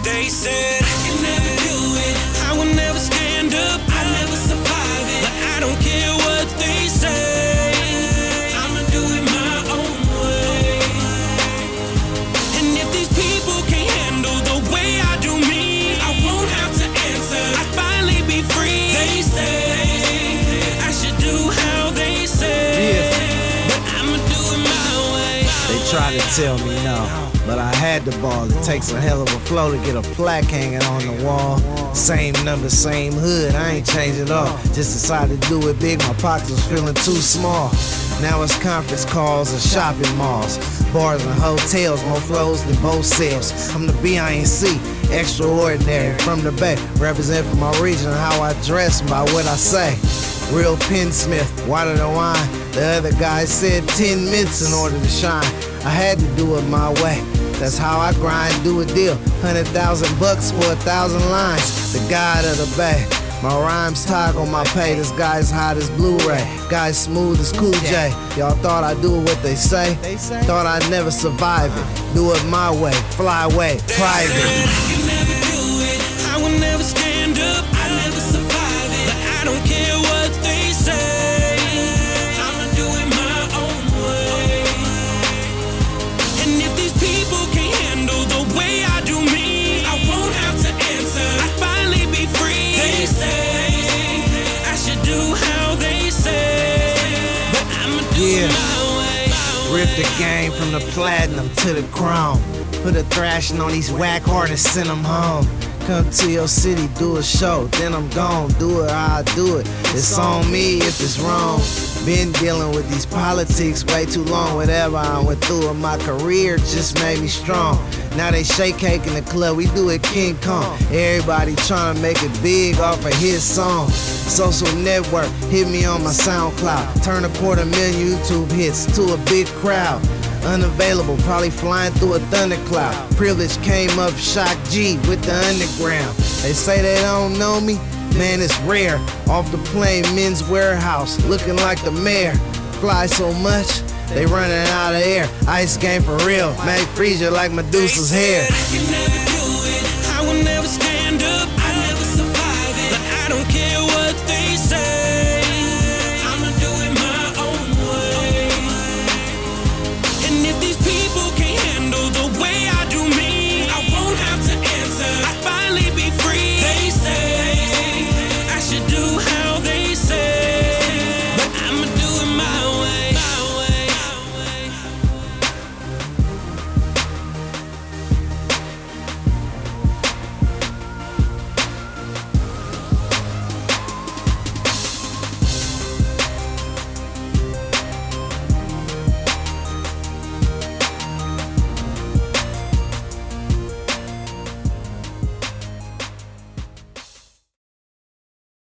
They said I can never do it, I will never stand up, I never survive it. But I don't care what they say, I'ma do it my own way. And if these people can't handle the way I do me, I won't have to answer, I'd finally be free. They say I should do how they say, but I'ma do it my way. They try to tell me no, but I had the ball. It takes a hell of a flow to get a plaque hanging on the wall. Same number, same hood, I ain't changed it all. Just decided to do it big, my pockets was feeling too small. Now it's conference calls and shopping malls, bars and hotels, more flows than both sales. I'm the B.I.N.C., extraordinary from the Bay. Represent for my region, how I dress and by what I say. Real pensmith, water the wine. The other guy said 10 minutes in order to shine. I had to do it my way. That's how I grind, do a deal. $100,000 for 1,000 lines. The God of the Bay. My rhymes toggle my pay. This guy's hot as Blu-ray. Guy's smooth as Cool J. Y'all thought I'd do what they say? Thought I'd never survive it. Do it my way, fly away, private. I can never do it, I will never stand up, I never survive it. But I don't care what they say, I'ma do it my own way. And if these people can't handle the way I do me, I won't have to answer, I'd finally be free. They say I should do how they say, but I'ma do it my way. Rip the game from the platinum to the chrome. Put a thrashing on these whack artists, send them home. Come to your city, do a show, then I'm gone. Do it how I do it, it's on me if it's wrong. Been dealing with these politics way too long. Whatever I went through in my career just made me strong. Now they shake cake in the club, we do it King Kong. Everybody trying to make it big off of his song. Social network, hit me on my SoundCloud. Turn 250,000 YouTube hits to a big crowd. Unavailable, probably flying through a thundercloud. Privilege came up, shock G with the underground. They say they don't know me, man, it's rare. Off the plane, Men's Warehouse, looking like the mayor. Fly so much, they running out of air. Ice game for real, make freeze you like Medusa's hair. I can never do it, I will never stand up, I never survive it. But I don't care what